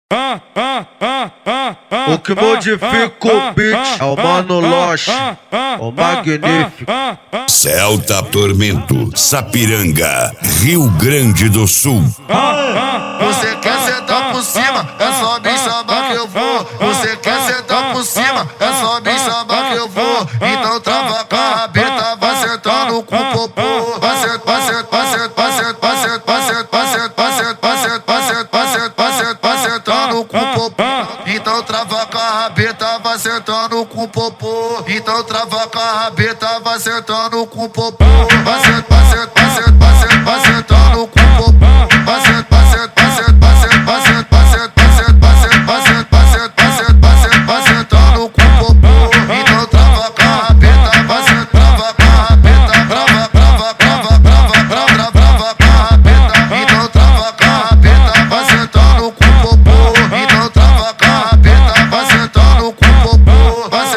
O que modifica o beat é o Mano Loche, o magnífico. Celta Tormento, Sapiranga, Rio Grande do Sul. Você quer sentar por cima, é só me chamar que eu vou. Você quer sentar por cima, é só me chamar que eu vou. Então trava com a rabeta, vai sentando com o popô. Vai sentando com o popô. Então trava com a rabeta, vai sentando com o popô. Então trava com a rabeta, vai sentando com o popô. Vai sentando com o popô. Vai sentando com o popô. Então trava com a rabeta, vai sentando com a rabeta. Trava com a rabeta. Então trava com a rabeta, vai sentando com o popô. Então trava com a rabeta, vai sentando com o popô. Vai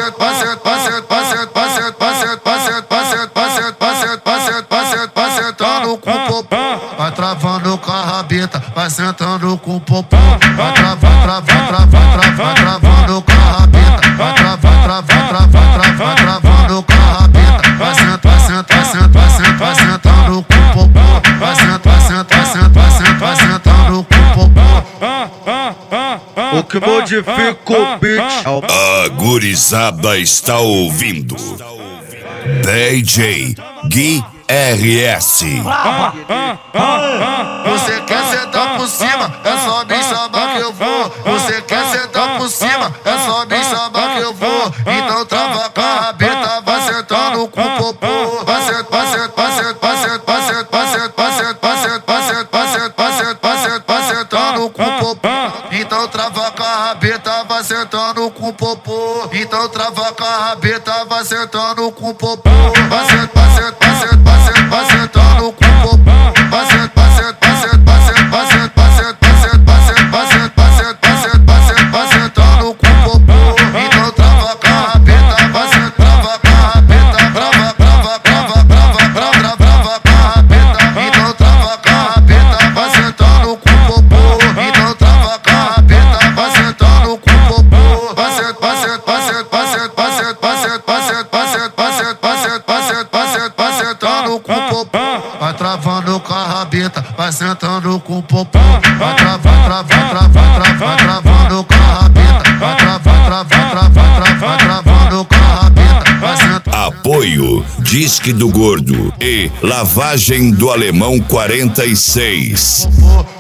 sentando com o popô. Vai travando com a rabeta, vai sentando com o popô. Vai travando com a rabeta, vai travando com a rabeta. Vai sentando com o popô. Vai sentando com o popô. O que modifica o beat é o... A gurizada está ouvindo DJ Gui RS. Você quer sentar por cima, é só me chamar que eu vou. Você quer sentar por cima, é só me chamar que eu vou. Então trava com a rabeta, vai sentando com o popô. Vai sentando com o popô. Então trava com a rabeta, vai sentando com o popô. Então trava com a rabeta, vai sentando com o popô. Vai sentando com o popô. Vai sentando com o popô. Vai sentando com o popô. Então trava com a rabeta, vai sentando com a rabeta. Trava com a rabeta. Então trava com a rabeta, vai sentando com o popô. Então trava com a rabeta, vai sentando com o popô. Vai sentando com o popô. Vai travando com a rabeta, vai sentando com o popô. Vai travando com a rabeta, vai travando com a rabeta. Vai sentando. Apoio Disque do Gordo e Lavagem do Alemão 46.